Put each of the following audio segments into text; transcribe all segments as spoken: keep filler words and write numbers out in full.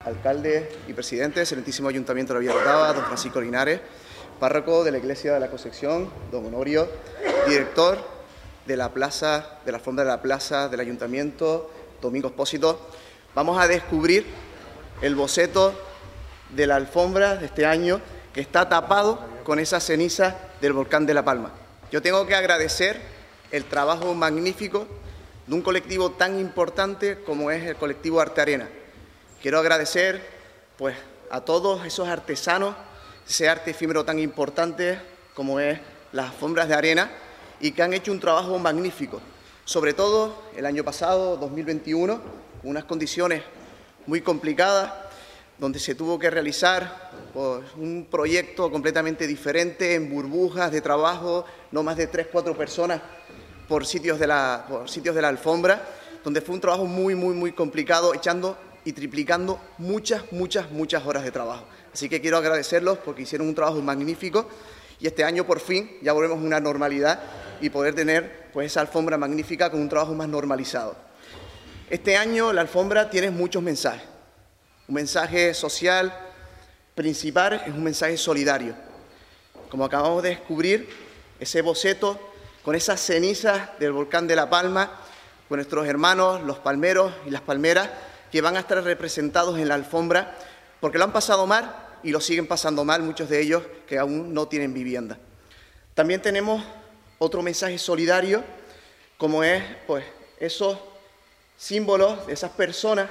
alcalde y presidente del Excelentísimo Ayuntamiento de la Villa Orotava, don Francisco Linares, párroco de la Iglesia de la Concepción, don Honorio, director de la plaza, de la alfombra de la plaza del Ayuntamiento, Domingo Expósito. Vamos a descubrir el boceto de la alfombra de este año que está tapado con esa ceniza del volcán de La Palma. Yo tengo que agradecer el trabajo magnífico de un colectivo tan importante como es el colectivo Arte Arena. Quiero agradecer pues, a todos esos artesanos, ese arte efímero tan importante como es las alfombras de arena y que han hecho un trabajo magnífico. Sobre todo el año pasado, dos mil veintiuno, con unas condiciones muy complicadas, donde se tuvo que realizar pues, un proyecto completamente diferente, en burbujas de trabajo, no más de tres, cuatro personas por sitios de la, por sitios de la alfombra, donde fue un trabajo muy, muy, muy complicado, echando y triplicando muchas, muchas, muchas horas de trabajo. Así que quiero agradecerlos porque hicieron un trabajo magnífico y este año por fin ya volvemos a una normalidad y poder tener pues, esa alfombra magnífica con un trabajo más normalizado. Este año la alfombra tiene muchos mensajes. Un mensaje social principal es un mensaje solidario. Como acabamos de descubrir, ese boceto con esas cenizas del volcán de La Palma, con nuestros hermanos, los palmeros y las palmeras, que van a estar representados en la alfombra, porque lo han pasado mal y lo siguen pasando mal, muchos de ellos que aún no tienen vivienda. También tenemos otro mensaje solidario, como es pues, esos símbolos de esas personas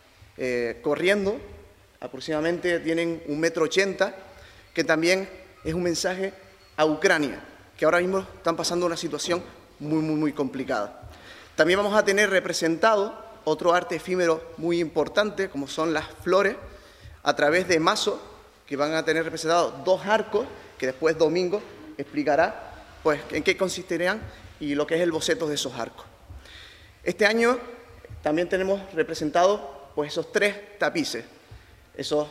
eh, corriendo, aproximadamente tienen un metro ochenta, que también es un mensaje a Ucrania, que ahora mismo están pasando una situación muy, muy, muy complicada. También vamos a tener representado otro arte efímero muy importante, como son las flores, a través de mazos, que van a tener representados dos arcos, que después Domingo explicará pues, en qué consistirían y lo que es el boceto de esos arcos. Este año también tenemos representados pues, esos tres tapices, esos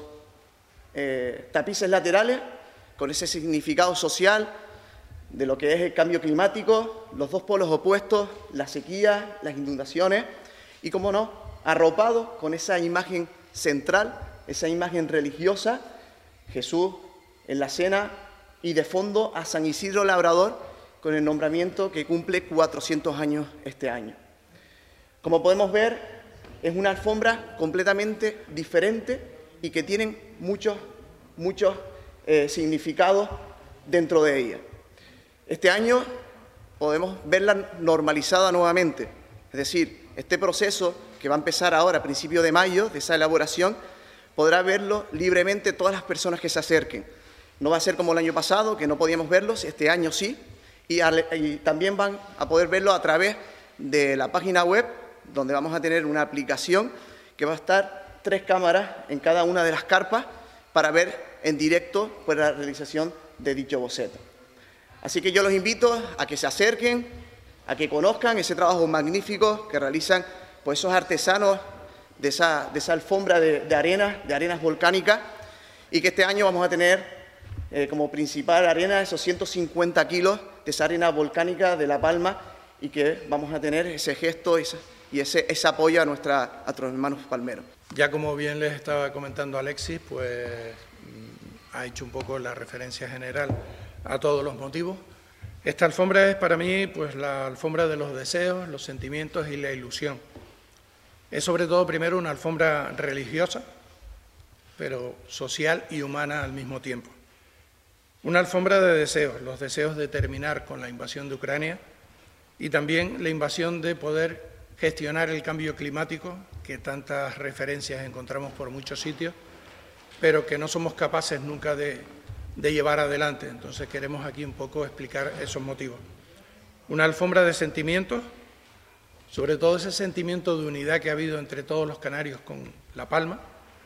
eh, tapices laterales, con ese significado social de lo que es el cambio climático, los dos polos opuestos, la sequía, las inundaciones, y, como no, arropado con esa imagen central, esa imagen religiosa, Jesús en la cena y de fondo a San Isidro Labrador con el nombramiento que cumple cuatrocientos años este año. Como podemos ver, es una alfombra completamente diferente y que tienen muchos, muchos eh, significados dentro de ella. Este año podemos verla normalizada nuevamente, es decir, este proceso que va a empezar ahora a principios de mayo, de esa elaboración, podrá verlo libremente todas las personas que se acerquen. No va a ser como el año pasado, que no podíamos verlos, este año sí, y, a, y también van a poder verlo a través de la página web, donde vamos a tener una aplicación que va a estar tres cámaras en cada una de las carpas para ver en directo pues, la realización de dicho boceto. Así que yo los invito a que se acerquen, a que conozcan ese trabajo magnífico que realizan pues, esos artesanos de esa, de esa alfombra de, de arena, de arenas volcánicas, y que este año vamos a tener eh, como principal arena esos ciento cincuenta kilos de esa arena volcánica de La Palma, y que vamos a tener ese gesto ese, y ese, ese apoyo a, nuestra, a nuestros hermanos palmeros. Ya como bien les estaba comentando Alexis, pues ha hecho un poco la referencia general a todos los motivos. Esta alfombra es para mí pues, la alfombra de los deseos, los sentimientos y la ilusión. Es sobre todo primero una alfombra religiosa, pero social y humana al mismo tiempo. Una alfombra de deseos, los deseos de terminar con la invasión de Ucrania y también la invasión de poder gestionar el cambio climático, que tantas referencias encontramos por muchos sitios, pero que no somos capaces nunca de de llevar adelante. Entonces queremos aquí un poco explicar esos motivos. Una alfombra de sentimientos, sobre todo ese sentimiento de unidad que ha habido entre todos los canarios con La Palma,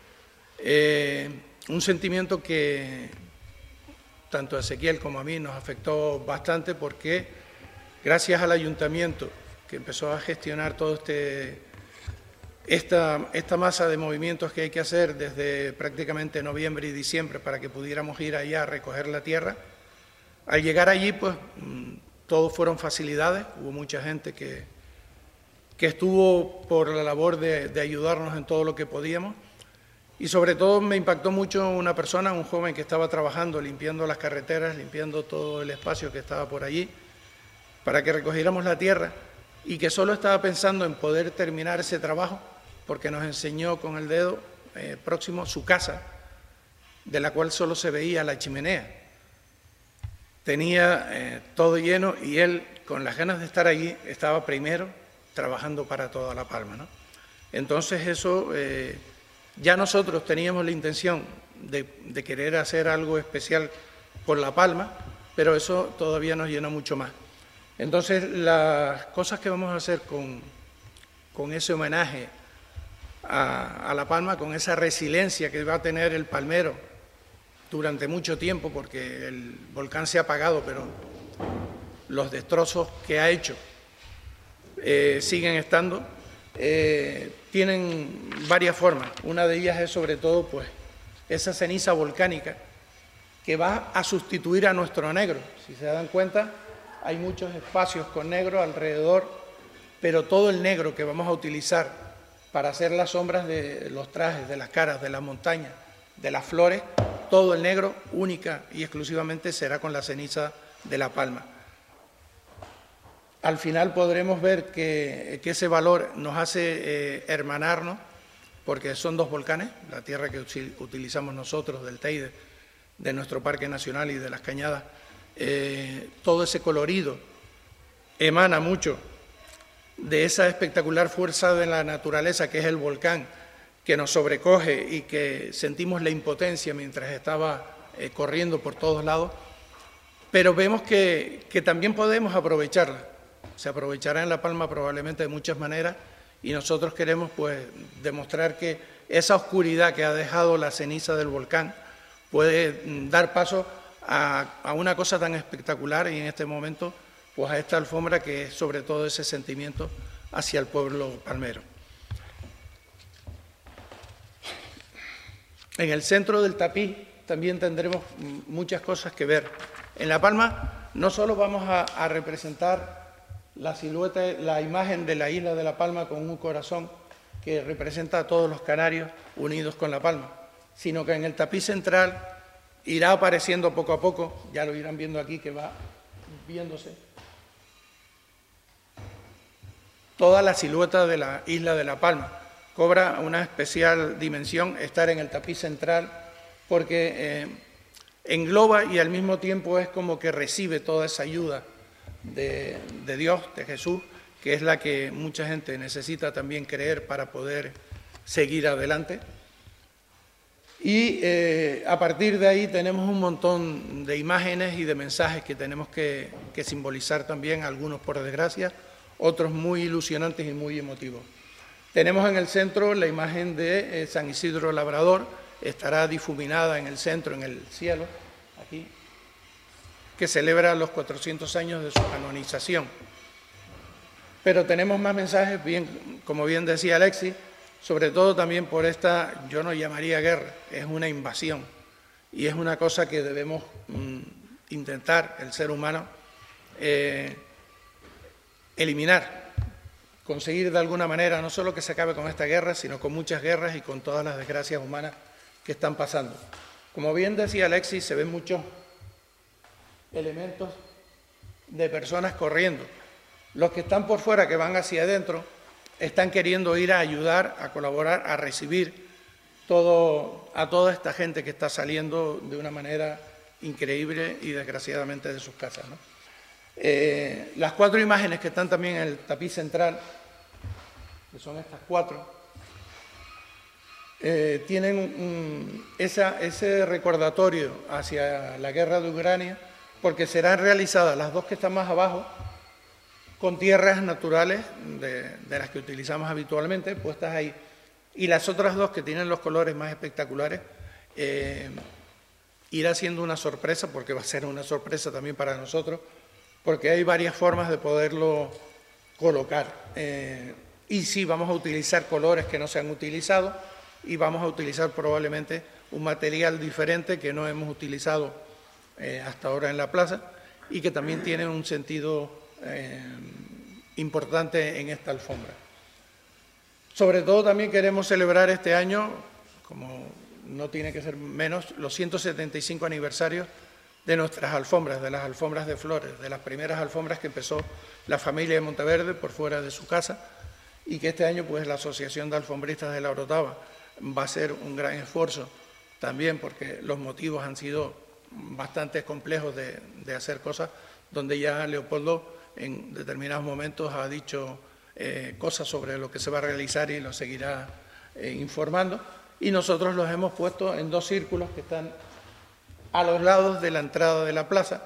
eh, un sentimiento que tanto a Ezequiel como a mí nos afectó bastante porque gracias al ayuntamiento que empezó a gestionar todo este Esta, esta masa de movimientos que hay que hacer desde prácticamente noviembre y diciembre para que pudiéramos ir allá a recoger la tierra, al llegar allí, pues, todo fueron facilidades, hubo mucha gente que, que estuvo por la labor de, de ayudarnos en todo lo que podíamos Y sobre todo me impactó mucho una persona, un joven que estaba trabajando, limpiando las carreteras, limpiando todo el espacio que estaba por allí, para que recogiéramos la tierra, y que solo estaba pensando en poder terminar ese trabajo, porque nos enseñó con el dedo eh, próximo su casa, de la cual solo se veía la chimenea. Tenía eh, todo lleno y él, con las ganas de estar allí, estaba primero trabajando para toda La Palma, ¿no? Entonces eso, eh, ya nosotros teníamos la intención de, de querer hacer algo especial por La Palma, pero eso todavía nos llenó mucho más. Entonces las cosas que vamos a hacer con, con ese homenaje a, a La Palma, con esa resiliencia que va a tener el palmero durante mucho tiempo, porque el volcán se ha apagado, pero los destrozos que ha hecho eh, siguen estando, eh, tienen varias formas. Una de ellas es sobre todo pues, esa ceniza volcánica que va a sustituir a nuestro negro. Si se dan cuenta, hay muchos espacios con negro alrededor, pero todo el negro que vamos a utilizar para hacer las sombras de los trajes, de las caras, de las montañas, de las flores, todo el negro, única y exclusivamente será con la ceniza de La Palma. Al final podremos ver que, que ese valor nos hace eh, hermanarnos, porque son dos volcanes, la tierra que utilizamos nosotros del Teide, de nuestro Parque Nacional y de las Cañadas, eh, todo ese colorido emana mucho de esa espectacular fuerza de la naturaleza que es el volcán, que nos sobrecoge y que sentimos la impotencia mientras estaba eh, corriendo por todos lados, pero vemos que, que también podemos aprovecharla. Se aprovechará en La Palma probablemente de muchas maneras y nosotros queremos pues demostrar que esa oscuridad que ha dejado la ceniza del volcán puede dar paso a, a una cosa tan espectacular y en este momento pues a esta alfombra que es sobre todo ese sentimiento hacia el pueblo palmero. En el centro del tapiz también tendremos muchas cosas que ver. En La Palma no solo vamos a, a representar la silueta, la imagen de la isla de La Palma con un corazón que representa a todos los canarios unidos con La Palma, sino que en el tapiz central irá apareciendo poco a poco, ya lo irán viendo aquí que va viéndose, toda la silueta de la isla de La Palma. Cobra una especial dimensión estar en el tapiz central porque eh, engloba y al mismo tiempo es como que recibe toda esa ayuda de, de Dios, de Jesús, que es la que mucha gente necesita también creer para poder seguir adelante. Y eh, a partir de ahí tenemos un montón de imágenes y de mensajes que tenemos que, que simbolizar también, algunos por desgracia, otros muy ilusionantes y muy emotivos. Tenemos en el centro la imagen de eh, San Isidro Labrador, estará difuminada en el centro, en el cielo, aquí, que celebra los cuatrocientos años de su canonización. Pero tenemos más mensajes, bien, como bien decía Alexis, sobre todo también por esta, yo no llamaría guerra, es una invasión, y es una cosa que debemos mm, intentar, el ser humano, eh, eliminar. Conseguir de alguna manera no solo que se acabe con esta guerra, sino con muchas guerras y con todas las desgracias humanas que están pasando. Como bien decía Alexis, se ven muchos elementos de personas corriendo. Los que están por fuera, que van hacia adentro, están queriendo ir a ayudar, a colaborar, a recibir todo, a toda esta gente que está saliendo de una manera increíble y desgraciadamente de sus casas, ¿no? Eh, las cuatro imágenes que están también en el tapiz central, que son estas cuatro, eh, tienen un, esa, ese recordatorio hacia la guerra de Ucrania, porque serán realizadas las dos que están más abajo con tierras naturales de, de las que utilizamos habitualmente, puestas ahí, y las otras dos que tienen los colores más espectaculares, eh, irá siendo una sorpresa, porque va a ser una sorpresa también para nosotros, porque hay varias formas de poderlo colocar. Eh, y sí, vamos a utilizar colores que no se han utilizado y vamos a utilizar probablemente un material diferente que no hemos utilizado eh, hasta ahora en la plaza y que también tiene un sentido eh, importante en esta alfombra. Sobre todo también queremos celebrar este año, como no tiene que ser menos, los ciento setenta y cinco aniversarios de nuestras alfombras, de las alfombras de flores, de las primeras alfombras que empezó la familia de Monteverde por fuera de su casa, y que este año pues la Asociación de Alfombristas de la Orotava va a ser un gran esfuerzo también, porque los motivos han sido bastante complejos de, de hacer cosas, donde ya Leopoldo en determinados momentos ha dicho eh, cosas sobre lo que se va a realizar y lo seguirá eh, informando, y nosotros los hemos puesto en dos círculos que están a los lados de la entrada de la plaza,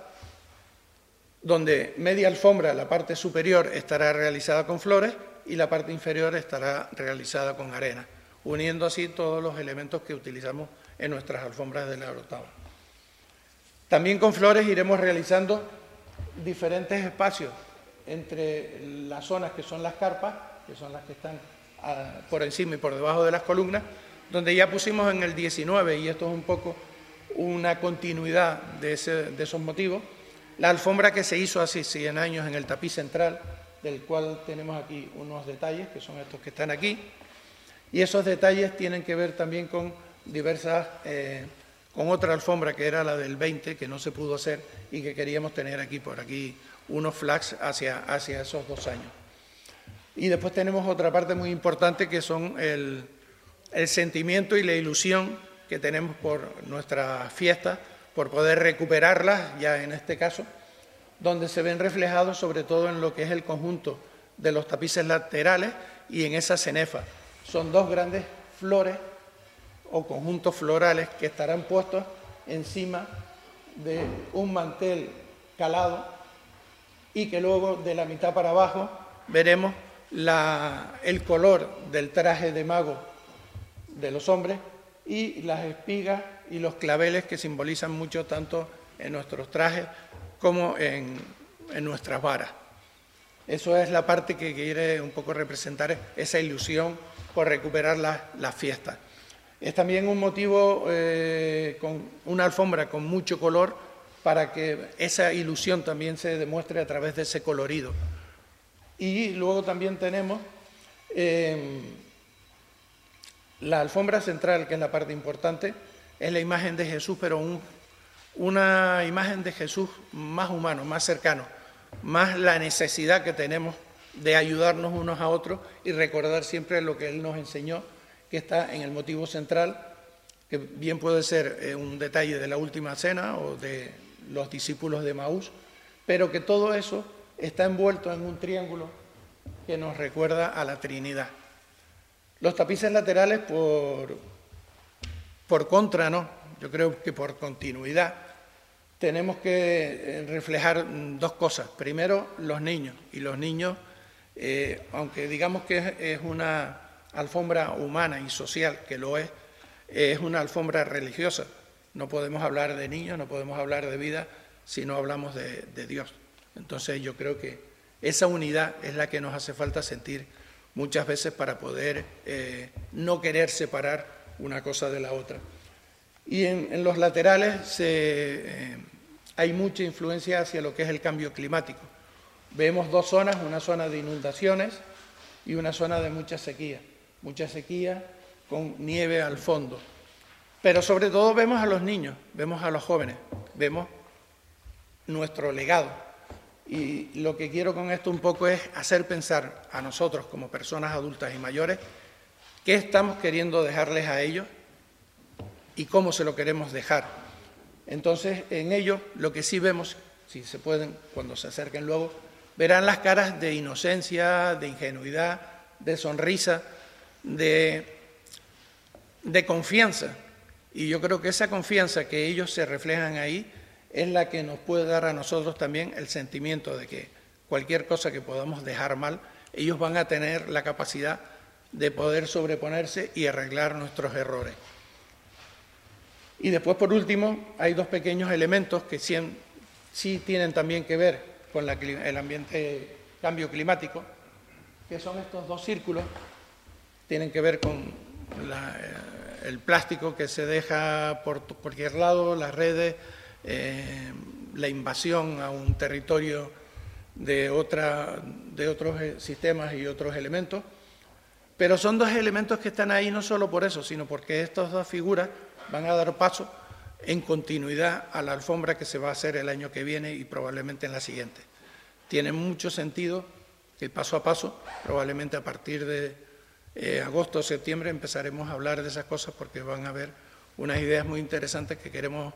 donde media alfombra, la parte superior, estará realizada con flores y la parte inferior estará realizada con arena, uniendo así todos los elementos que utilizamos en nuestras alfombras de la Orotava. También con flores iremos realizando diferentes espacios entre las zonas que son las carpas, que son las que están a, por encima y por debajo de las columnas, donde ya pusimos en el diecinueve, y esto es un poco una continuidad de, ese, de esos motivos, la alfombra que se hizo hace cien años en el tapiz central, del cual tenemos aquí unos detalles, que son estos que están aquí, y esos detalles tienen que ver también con diversas, eh, con otra alfombra que era la del veinte, que no se pudo hacer y que queríamos tener aquí, por aquí, unos flags hacia, hacia esos dos años. Y después tenemos otra parte muy importante, que son el, el sentimiento y la ilusión que tenemos por nuestras fiestas, por poder recuperarlas, ya en este caso, donde se ven reflejados sobre todo en lo que es el conjunto de los tapices laterales y en esa cenefa. Son dos grandes flores o conjuntos florales que estarán puestos encima de un mantel calado, y que luego de la mitad para abajo veremos la, el color del traje de mago de los hombres y las espigas y los claveles que simbolizan mucho tanto en nuestros trajes como en, en nuestras varas. Eso es la parte que quiere un poco representar esa ilusión por recuperar las, las fiestas. Es también un motivo eh, con una alfombra con mucho color, para que esa ilusión también se demuestre a través de ese colorido. Y luego también tenemos eh, la alfombra central, que es la parte importante, es la imagen de Jesús, pero un, una imagen de Jesús más humano, más cercano, más la necesidad que tenemos de ayudarnos unos a otros y recordar siempre lo que Él nos enseñó, que está en el motivo central, que bien puede ser eh, un detalle de la última cena o de los discípulos de Maús, pero que todo eso está envuelto en un triángulo que nos recuerda a la Trinidad. Los tapices laterales, por, por contra, no, yo creo que por continuidad, tenemos que reflejar dos cosas. Primero, los niños, y los niños, eh, aunque digamos que es, es una alfombra humana y social, que lo es, es una alfombra religiosa. No podemos hablar de niños, no podemos hablar de vida si no hablamos de, de Dios. Entonces yo creo que esa unidad es la que nos hace falta sentir muchas veces para poder eh, no querer separar una cosa de la otra. Y en, en los laterales se, eh, hay mucha influencia hacia lo que es el cambio climático. Vemos dos zonas, una zona de inundaciones y una zona de mucha sequía. Mucha sequía con nieve al fondo. Pero sobre todo vemos a los niños, vemos a los jóvenes, vemos nuestro legado. Y lo que quiero con esto un poco es hacer pensar a nosotros como personas adultas y mayores qué estamos queriendo dejarles a ellos y cómo se lo queremos dejar. Entonces, en ello, lo que sí vemos, si se pueden, cuando se acerquen luego, verán las caras de inocencia, de ingenuidad, de sonrisa, de, de confianza. Y yo creo que esa confianza que ellos se reflejan ahí es la que nos puede dar a nosotros también el sentimiento de que cualquier cosa que podamos dejar mal, ellos van a tener la capacidad de poder sobreponerse y arreglar nuestros errores. Y después, por último, hay dos pequeños elementos que sí, sí tienen también que ver con la, el ambiente cambio climático, que son estos dos círculos, tienen que ver con la, el plástico que se deja por cualquier lado, las redes, eh, la invasión a un territorio de, otra, de otros sistemas y otros elementos, Pero son dos elementos que están ahí no solo por eso, sino porque estas dos figuras van a dar paso en continuidad a la alfombra que se va a hacer el año que viene y probablemente en la siguiente. Tiene mucho sentido que paso a paso, probablemente a partir de eh, agosto o septiembre empezaremos a hablar de esas cosas porque van a haber unas ideas muy interesantes que queremos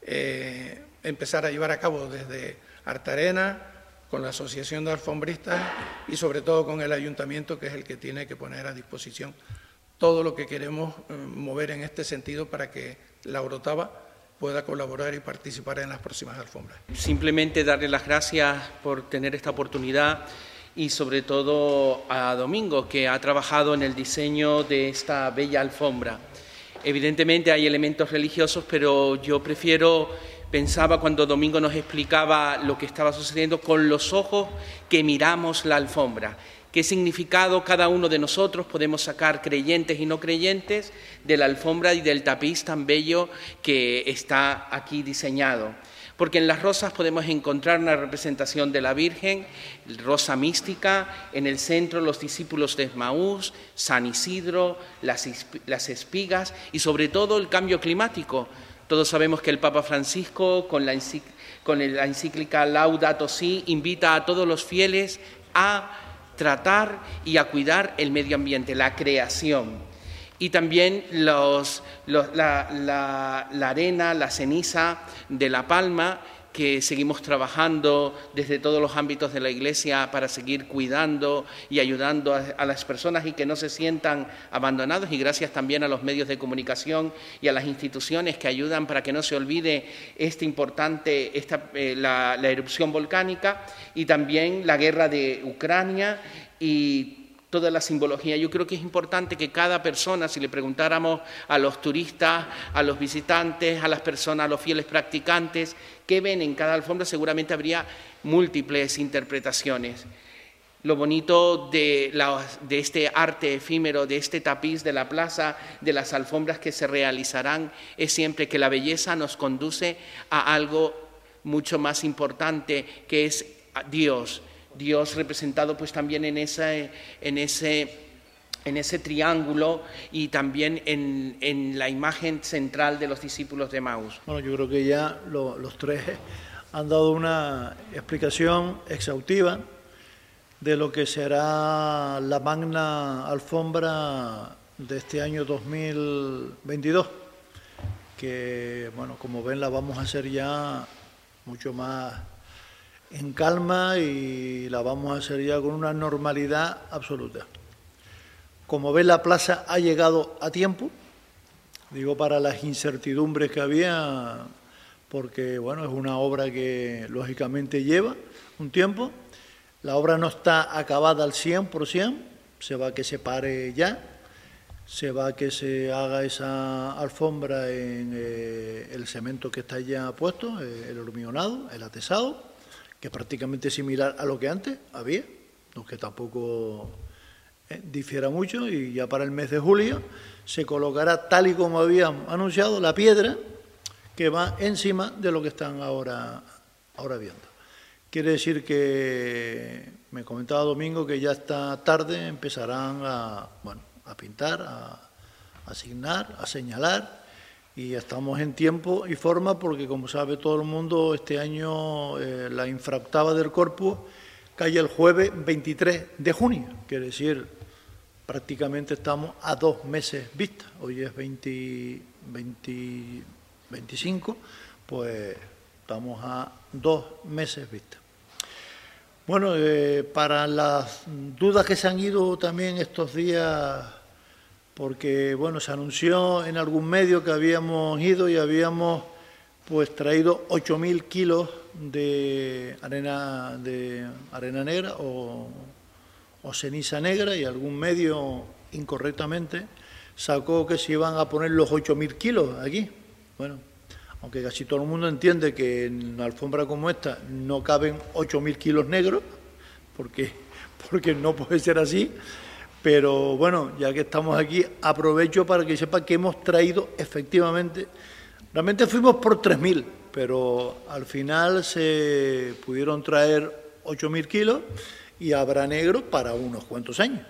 eh, empezar a llevar a cabo desde Artarena, con la Asociación de Alfombristas y sobre todo con el Ayuntamiento, que es el que tiene que poner a disposición todo lo que queremos eh, mover en este sentido para que la Orotava pueda colaborar y participar en las próximas alfombras. Simplemente darle las gracias por tener esta oportunidad y sobre todo a Domingo, que ha trabajado en el diseño de esta bella alfombra. Evidentemente hay elementos religiosos, pero yo prefiero... Pensaba cuando Domingo nos explicaba lo que estaba sucediendo con los ojos que miramos la alfombra. ¿Qué significado cada uno de nosotros podemos sacar, creyentes y no creyentes, de la alfombra y del tapiz tan bello que está aquí diseñado? Porque en las rosas podemos encontrar una representación de la Virgen, rosa mística, en el centro los discípulos de Emaús, San Isidro, las, las espigas y sobre todo el cambio climático. Todos sabemos que el Papa Francisco, con la, con la encíclica Laudato Si, invita a todos los fieles a tratar y a cuidar el medio ambiente, la creación. Y también los, los, la, la, la arena, la ceniza de la palma, que seguimos trabajando desde todos los ámbitos de la Iglesia para seguir cuidando y ayudando a, a las personas y que no se sientan abandonados, y gracias también a los medios de comunicación y a las instituciones que ayudan para que no se olvide este importante, esta, eh, la, la erupción volcánica y también la guerra de Ucrania y toda la simbología. Yo creo que es importante que cada persona, si le preguntáramos a los turistas, a los visitantes, a las personas, a los fieles practicantes, qué ven en cada alfombra, seguramente habría múltiples interpretaciones. Lo bonito de, la, de este arte efímero, de este tapiz de la plaza, de las alfombras que se realizarán, es siempre que la belleza nos conduce a algo mucho más importante, que es Dios. Dios representado pues también en, esa, en, ese, en ese triángulo y también en, en la imagen central de los discípulos de Emaús. Bueno, yo creo que ya lo, los tres han dado una explicación exhaustiva de lo que será la magna alfombra de este año dos mil veintidós, que, bueno, como ven, la vamos a hacer ya mucho más en calma y la vamos a hacer ya con una normalidad absoluta. Como ven, la plaza ha llegado a tiempo, digo, para las incertidumbres que había, porque, bueno, es una obra que lógicamente lleva un tiempo. La obra no está acabada al cien por cien, se va a que se pare ya, se va a que se haga esa alfombra en eh, el cemento que está ya puesto, eh, el hormigonado, el atesado, que es prácticamente similar a lo que antes había, aunque tampoco eh, difiera mucho, y ya para el mes de julio se colocará, tal y como habían anunciado, la piedra que va encima de lo que están ahora, ahora viendo. Quiere decir que, me comentaba Domingo, que ya esta tarde empezarán a, bueno, a pintar, a asignar, a señalar, y estamos en tiempo y forma porque, como sabe todo el mundo, este año eh, la infraoctava del Corpus cae el jueves veintitrés de junio, quiere decir, prácticamente estamos a dos meses vista. Hoy es veinte, veinte, veinticinco, pues estamos a dos meses vista. Bueno, eh, para las dudas que se han ido también estos días, porque, bueno, se anunció en algún medio que habíamos ido y habíamos pues traído ocho mil kilos de arena, de arena negra o, o ceniza negra, y algún medio incorrectamente sacó que se iban a poner los ocho mil kilos aquí. Bueno, aunque casi todo el mundo entiende que en una alfombra como esta no caben ocho mil kilos negros, porque, porque no puede ser así. Pero bueno, ya que estamos aquí, aprovecho para que sepa que hemos traído efectivamente, realmente fuimos por tres mil, pero al final se pudieron traer ocho mil kilos y habrá negro para unos cuantos años.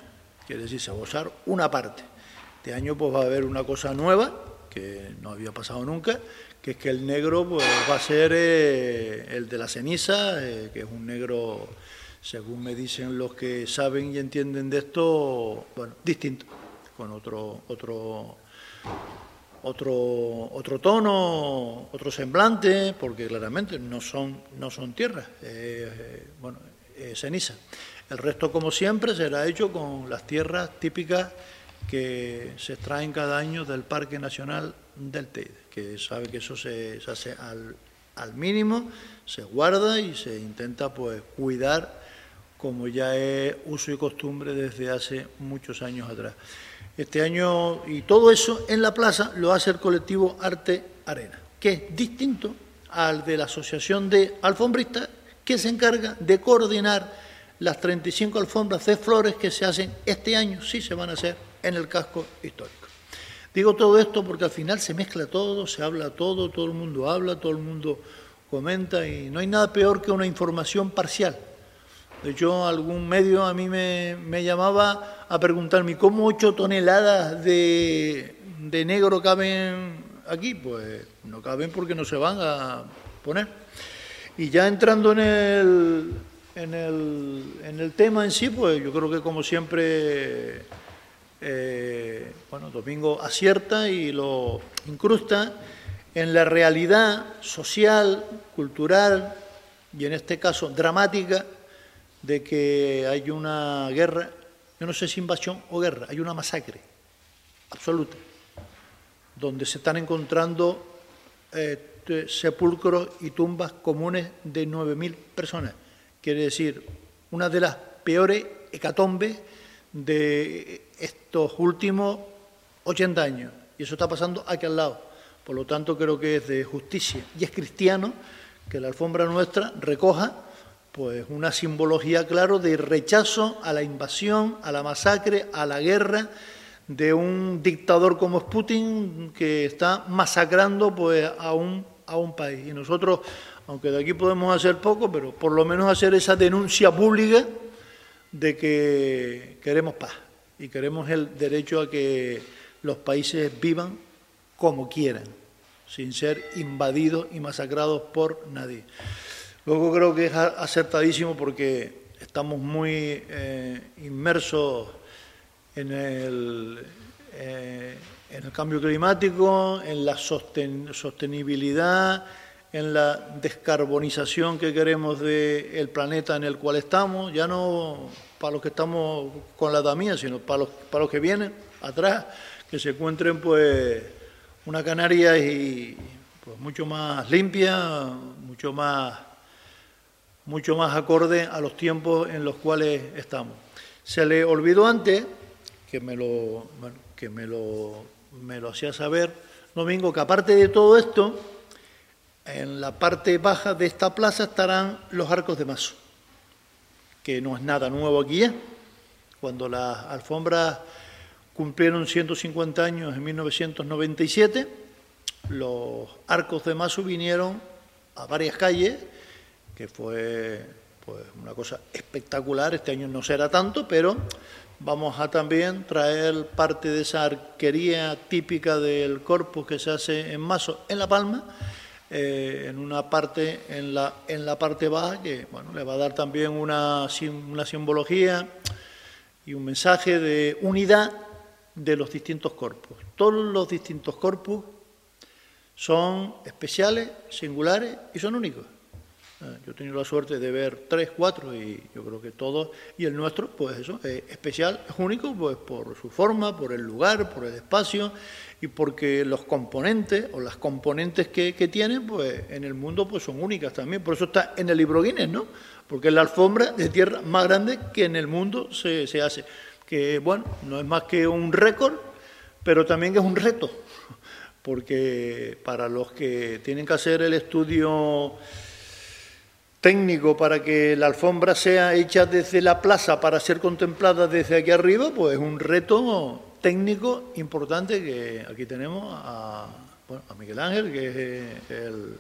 quiere decir, se va a usar una parte. Este año pues va a haber una cosa nueva, que no había pasado nunca, que es que el negro pues va a ser eh, el de la ceniza, eh, que es un negro, según me dicen los que saben y entienden de esto, bueno, distinto, con otro otro otro otro tono, otro semblante, porque claramente no son no son tierras, eh, bueno, eh, ceniza. El resto, como siempre, será hecho con las tierras típicas que se extraen cada año del Parque Nacional del Teide, que sabe que eso se, se hace al, al mínimo, se guarda y se intenta pues cuidar, como ya es uso y costumbre desde hace muchos años atrás. Este año, y todo eso en la plaza lo hace el colectivo Arte Arena, que es distinto al de la Asociación de Alfombristas, que se encarga de coordinar las treinta y cinco alfombras de flores que se hacen este año, sí se van a hacer en el casco histórico. Digo todo esto porque al final se mezcla todo, se habla todo, todo el mundo habla, todo el mundo comenta y no hay nada peor que una información parcial. De hecho, algún medio a mí me, me llamaba a preguntarme ¿cómo ocho toneladas de, de negro caben aquí? Pues no caben porque no se van a poner. Y ya entrando en el, en el, en el tema en sí, pues yo creo que como siempre, eh, bueno, Domingo acierta y lo incrusta en la realidad social, cultural y en este caso dramática de que hay una guerra, yo no sé si invasión o guerra, hay una masacre absoluta, donde se están encontrando eh, sepulcros y tumbas comunes de nueve mil personas. Quiere decir, una de las peores hecatombes de estos últimos ochenta años. Y eso está pasando aquí al lado. Por lo tanto, creo que es de justicia y es cristiano que la alfombra nuestra recoja pues una simbología, claro, de rechazo a la invasión, a la masacre, a la guerra de un dictador como es Putin, que está masacrando pues a un, a un país. Y nosotros, aunque de aquí podemos hacer poco, pero por lo menos hacer esa denuncia pública de que queremos paz y queremos el derecho a que los países vivan como quieran, sin ser invadidos y masacrados por nadie. Luego creo que es acertadísimo porque estamos muy eh, inmersos en el, eh, en el cambio climático, en la sosten sostenibilidad, en la descarbonización que queremos del planeta en el cual estamos, ya no para los que estamos con la edad mía, sino para los, para los que vienen atrás, que se encuentren pues una Canarias y, pues, mucho más limpia, mucho más... mucho más acorde a los tiempos en los cuales estamos. Se le olvidó antes, que me lo, bueno, que me lo, me lo hacía saber Domingo, que aparte de todo esto, en la parte baja de esta plaza estarán los arcos de mazo, que no es nada nuevo aquí ya. Cuando las alfombras cumplieron ciento cincuenta años en mil novecientos noventa y siete, los arcos de mazo vinieron a varias calles, que fue pues una cosa espectacular. Este año no será tanto, pero vamos a también traer parte de esa arquería típica del corpus que se hace en mazo en La Palma, eh, en una parte, en la, en la parte baja, que bueno, le va a dar también una, una simbología y un mensaje de unidad de los distintos corpus. Todos los distintos corpus son especiales, singulares y son únicos. Yo he tenido la suerte de ver tres, cuatro y yo creo que todos, y el nuestro, pues eso, es especial, es único, pues por su forma, por el lugar, por el espacio y porque los componentes o las componentes que, que tiene, pues en el mundo pues son únicas también. Por eso está en el libro Guinness, ¿no? Porque es la alfombra de tierra más grande que en el mundo se, se hace. Que bueno, no es más que un récord, pero también es un reto, porque para los que tienen que hacer el estudio técnico para que la alfombra sea hecha desde la plaza para ser contemplada desde aquí arriba, pues es un reto técnico importante. Que aquí tenemos a, bueno, a Miguel Ángel, que es el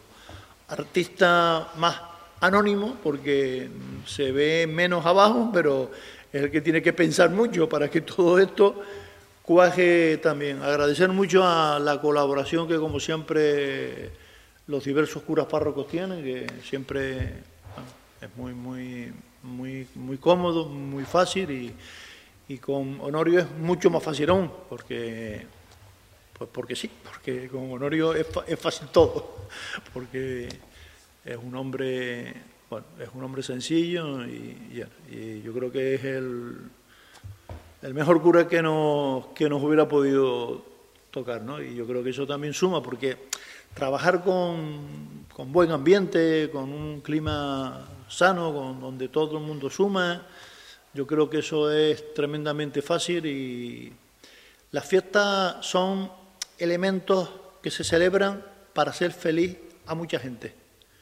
artista más anónimo porque se ve menos abajo, pero es el que tiene que pensar mucho para que todo esto cuaje también. Agradecer mucho a la colaboración que, como siempre, los diversos curas párrocos tienen, que siempre bueno, es muy, muy, muy, muy cómodo, muy fácil, y, y con Honorio es mucho más fácil aún, porque, pues porque sí, porque con Honorio es, es fácil todo, porque es un hombre, bueno, es un hombre sencillo y, y, y yo creo que es el, el mejor cura que nos, que nos hubiera podido tocar, ¿no? Y yo creo que eso también suma, porque trabajar con, con buen ambiente, con un clima sano, con, donde todo el mundo suma, yo creo que eso es tremendamente fácil, y las fiestas son elementos que se celebran para hacer feliz a mucha gente.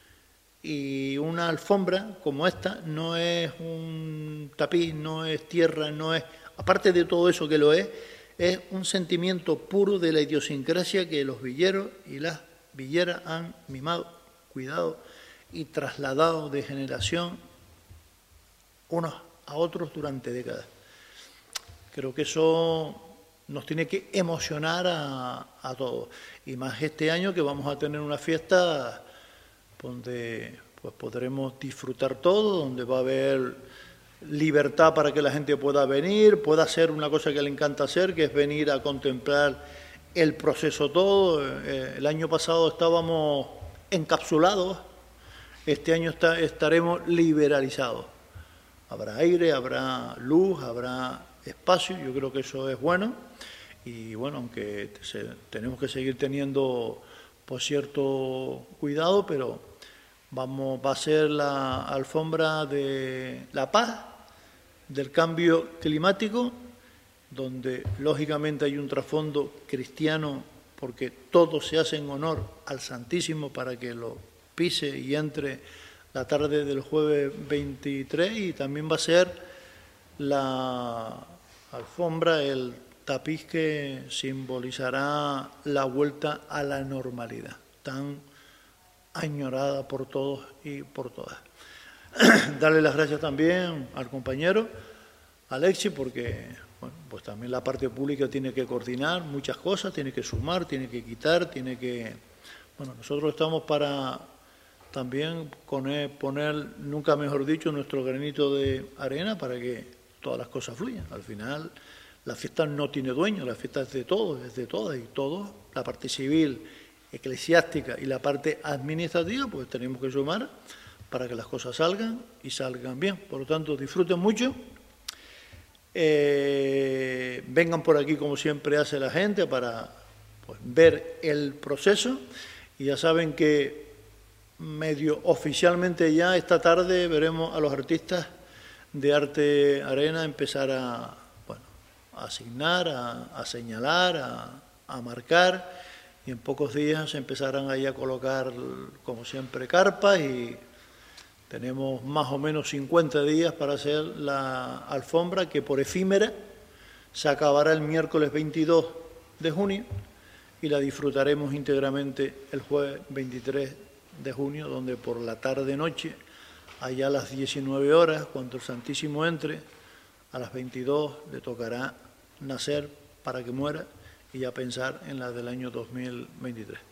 Y una alfombra como esta no es un tapiz, no es tierra, no es, aparte de todo eso que lo es, es un sentimiento puro de la idiosincrasia que los villeros y las villeras han mimado, cuidado y trasladado de generación unos a otros durante décadas. Creo que eso nos tiene que emocionar a, a todos. Y más este año, que vamos a tener una fiesta donde pues podremos disfrutar todo, donde va a haber libertad para que la gente pueda venir, pueda hacer una cosa que le encanta hacer, que es venir a contemplar el proceso todo. Eh, el año pasado estábamos encapsulados, este año está, estaremos liberalizados. Habrá aire, habrá luz, habrá espacio, yo creo que eso es bueno. Y bueno, aunque se, tenemos que seguir teniendo por cierto cuidado, pero vamos, va a ser la alfombra de la paz, del cambio climático, donde lógicamente hay un trasfondo cristiano, porque todo se hace en honor al Santísimo para que lo pise y entre la tarde del jueves veintitrés, y también va a ser la alfombra, el tapiz que simbolizará la vuelta a la normalidad, tan añorada por todos y por todas. Darle las gracias también al compañero Alexis, porque bueno, pues también la parte pública tiene que coordinar muchas cosas, tiene que sumar, tiene que quitar, tiene que... Bueno, nosotros estamos para también poner, poner, nunca mejor dicho, nuestro granito de arena para que todas las cosas fluyan. Al final, la fiesta no tiene dueño, la fiesta es de todos, es de todas, y todos, la parte civil, eclesiástica y la parte administrativa, pues tenemos que sumar para que las cosas salgan y salgan bien. Por lo tanto, disfruten mucho, eh, vengan por aquí como siempre hace la gente para pues, ver el proceso, y ya saben que medio oficialmente ya esta tarde veremos a los artistas de Arte Arena empezar a, bueno, a asignar, a, a señalar, a, a marcar, y en pocos días se empezarán ahí a colocar, como siempre, carpas, y tenemos más o menos cincuenta días para hacer la alfombra, que por efímera se acabará el miércoles veintidós de junio y la disfrutaremos íntegramente el jueves veintitrés de junio, donde por la tarde-noche, allá a las diecinueve horas, cuando el Santísimo entre, a las veintidós le tocará nacer para que muera, y ya pensar en la del año dos mil veintitrés.